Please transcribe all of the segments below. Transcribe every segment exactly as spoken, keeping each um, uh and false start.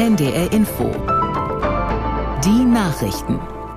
N D R Info. Die Nachrichten.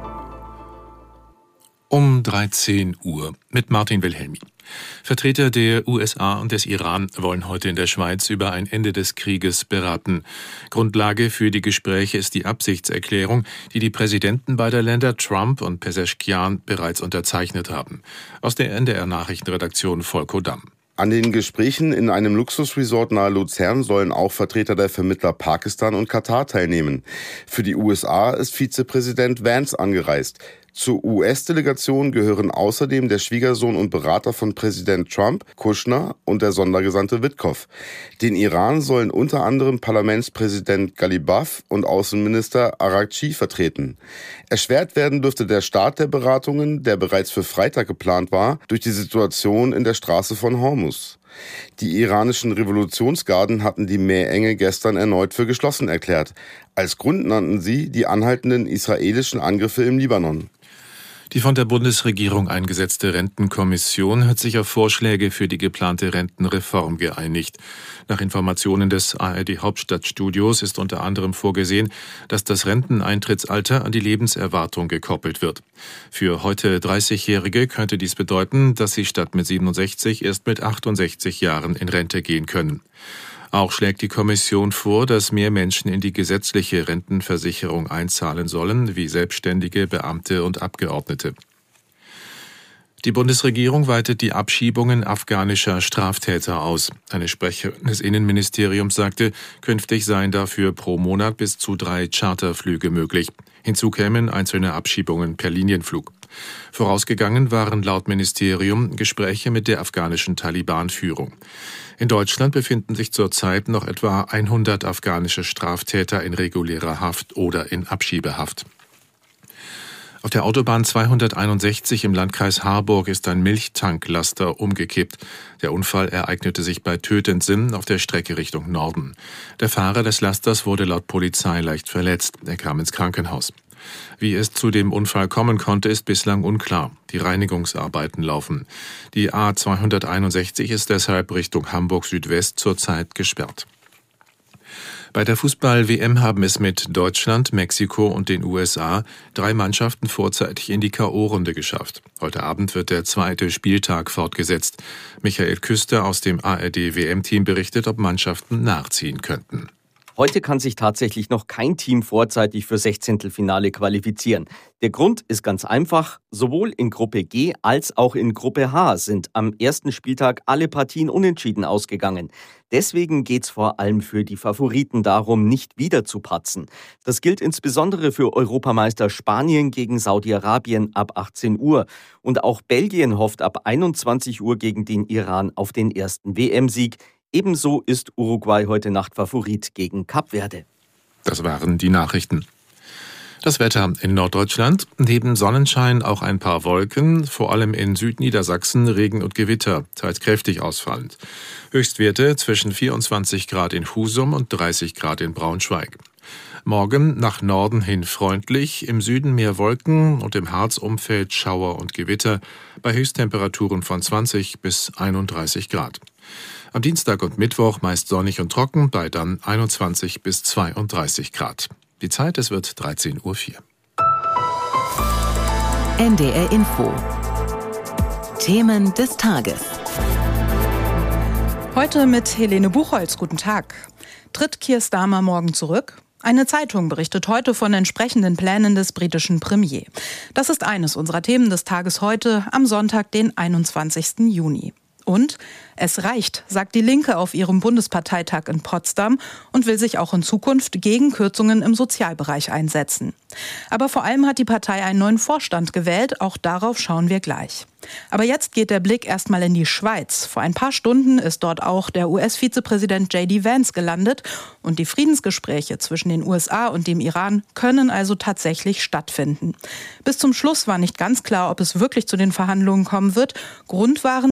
Um dreizehn Uhr mit Martin Wilhelmi. Vertreter der U S A und des Iran wollen heute in der Schweiz über ein Ende des Krieges beraten. Grundlage für die Gespräche ist die Absichtserklärung, die die Präsidenten beider Länder Trump und Pezeshkian bereits unterzeichnet haben. Aus der N D R-Nachrichtenredaktion Volko Damm. An den Gesprächen in einem Luxusresort nahe Luzern sollen auch Vertreter der Vermittler Pakistan und Katar teilnehmen. Für die U S A ist Vizepräsident Vance angereist. Zur U S-Delegation gehören außerdem der Schwiegersohn und Berater von Präsident Trump, Kushner, und der Sondergesandte Witkow. Den Iran sollen unter anderem Parlamentspräsident Ghalibaf und Außenminister Araghchi vertreten. Erschwert werden dürfte der Start der Beratungen, der bereits für Freitag geplant war, durch die Situation in der Straße von Hormuz. Die iranischen Revolutionsgarden hatten die Meerenge gestern erneut für geschlossen erklärt. Als Grund nannten sie die anhaltenden israelischen Angriffe im Libanon. Die von der Bundesregierung eingesetzte Rentenkommission hat sich auf Vorschläge für die geplante Rentenreform geeinigt. Nach Informationen des A R D-Hauptstadtstudios ist unter anderem vorgesehen, dass das Renteneintrittsalter an die Lebenserwartung gekoppelt wird. Für heute dreißigjährige könnte dies bedeuten, dass sie statt mit siebenundsechzig erst mit achtundsechzig Jahren in Rente gehen können. Auch schlägt die Kommission vor, dass mehr Menschen in die gesetzliche Rentenversicherung einzahlen sollen, wie Selbstständige, Beamte und Abgeordnete. Die Bundesregierung weitet die Abschiebungen afghanischer Straftäter aus. Eine Sprecherin des Innenministeriums sagte, künftig seien dafür pro Monat bis zu drei Charterflüge möglich. Hinzu kämen einzelne Abschiebungen per Linienflug. Vorausgegangen waren laut Ministerium Gespräche mit der afghanischen Taliban-Führung. In Deutschland befinden sich zurzeit noch etwa hundert afghanische Straftäter in regulärer Haft oder in Abschiebehaft. Auf der Autobahn zweihunderteinundsechzig im Landkreis Harburg ist ein Milchtanklaster umgekippt. Der Unfall ereignete sich bei Tötensen auf der Strecke Richtung Norden. Der Fahrer des Lasters wurde laut Polizei leicht verletzt. Er kam ins Krankenhaus. Wie es zu dem Unfall kommen konnte, ist bislang unklar. Die Reinigungsarbeiten laufen. Die A zweihunderteinundsechzig ist deshalb Richtung Hamburg-Südwest zurzeit gesperrt. Bei der Fußball-W M haben es mit Deutschland, Mexiko und den U S A drei Mannschaften vorzeitig in die K O-Runde geschafft. Heute Abend wird der zweite Spieltag fortgesetzt. Michael Küster aus dem A R D-W M-Team berichtet, ob Mannschaften nachziehen könnten. Heute kann sich tatsächlich noch kein Team vorzeitig für Sechzehntelfinale qualifizieren. Der Grund ist ganz einfach. Sowohl in Gruppe G als auch in Gruppe H sind am ersten Spieltag alle Partien unentschieden ausgegangen. Deswegen geht's vor allem für die Favoriten darum, nicht wieder zu patzen. Das gilt insbesondere für Europameister Spanien gegen Saudi-Arabien ab achtzehn Uhr. Und auch Belgien hofft ab einundzwanzig Uhr gegen den Iran auf den ersten W M-Sieg. Ebenso ist Uruguay heute Nacht Favorit gegen Kap Verde. Das waren die Nachrichten. Das Wetter in Norddeutschland. Neben Sonnenschein auch ein paar Wolken, vor allem in Südniedersachsen Regen und Gewitter, teils kräftig ausfallend. Höchstwerte zwischen vierundzwanzig Grad in Husum und dreißig Grad in Braunschweig. Morgen nach Norden hin freundlich, im Süden mehr Wolken und im Harzumfeld Schauer und Gewitter bei Höchsttemperaturen von zwanzig bis einunddreißig Grad. Am Dienstag und Mittwoch meist sonnig und trocken, bei dann einundzwanzig bis zweiunddreißig Grad. Die Zeit, es wird dreizehn Uhr vier. N D R Info. Themen des Tages. Heute mit Helene Buchholz. Guten Tag. Tritt Keir Starmer morgen zurück? Eine Zeitung berichtet heute von entsprechenden Plänen des britischen Premier. Das ist eines unserer Themen des Tages heute, am Sonntag, den einundzwanzigsten Juni. Und es reicht, sagt die Linke auf ihrem Bundesparteitag in Potsdam und will sich auch in Zukunft gegen Kürzungen im Sozialbereich einsetzen. Aber vor allem hat die Partei einen neuen Vorstand gewählt, auch darauf schauen wir gleich. Aber jetzt geht der Blick erstmal in die Schweiz. Vor ein paar Stunden ist dort auch der U S-Vizepräsident J D Vance gelandet und die Friedensgespräche zwischen den U S A und dem Iran können also tatsächlich stattfinden. Bis zum Schluss war nicht ganz klar, ob es wirklich zu den Verhandlungen kommen wird. Grund waren